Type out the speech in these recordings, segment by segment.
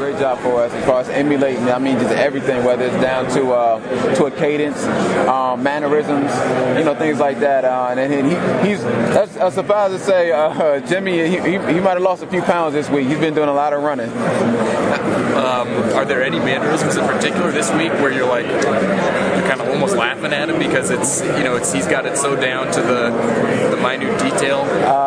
great job for us as far as emulating. I mean, just everything, whether it's down to a cadence, mannerisms, things like that. And that's surprised to say, Jimmy, he might have lost a few pounds this week. He's been doing a lot of running. Are there any mannerisms in particular this week where you're kind of almost laughing at him because he's got it so down to the minute detail?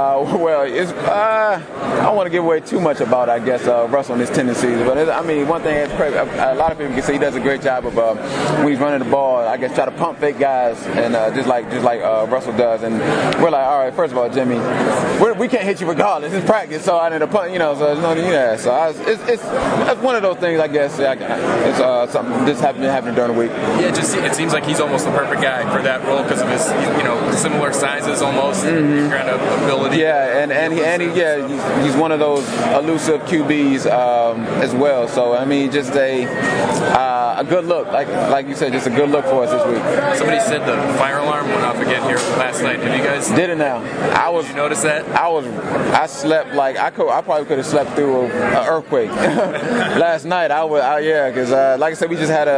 I don't want to give away too much about, I guess, Russell and his tendencies. But one thing a lot of people can say he does a great job of when he's running the ball. I guess try to pump fake guys and just like Russell does. And we're like, all right, first of all, Jimmy, we can't hit you regardless. It's practice, so I need to punt. So there's no need that. So it's one of those things, I guess. It's something just happening during the week. Yeah, it seems like he's almost the perfect guy for that role because of his similar sizes almost, kind of ability. Yeah, he's one of those elusive QBs as well. So just a good look, like you said, just a good look for us this week. Somebody said the fire alarm went off again here last night. Have you guys did it now? Did you notice that? I slept like I probably could have slept through an earthquake last night. Because like I said, we just had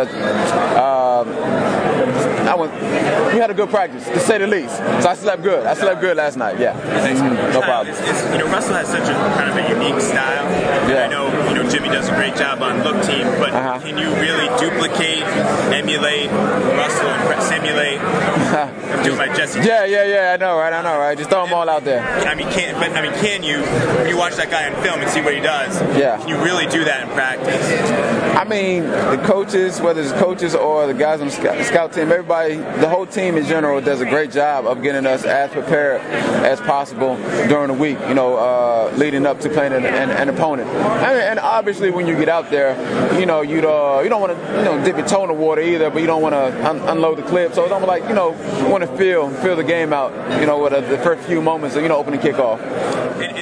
we had a good practice, to say the least. So I slept good. I slept good last night. Yeah. No problem. Russell has such a kind of a unique style. Yeah. I know Jimmy does a great job on look team, but can you really duplicate, emulate Russell and simulate? I'm doing my Jesse. Yeah. I know, right? Just throw them all out there. Can you? When you watch that guy on film and see what he does, can you really do that in practice? The coaches, whether it's coaches or the guys on the scout team, everybody, the whole team in general does a great job of getting us as prepared as possible during the week, leading up to playing an opponent. And obviously when you get out there, you don't want to dip your toe in the water either, but you don't want to unload the clip. So it's almost like, want to feel the game out, with the first few moments of, opening kickoff.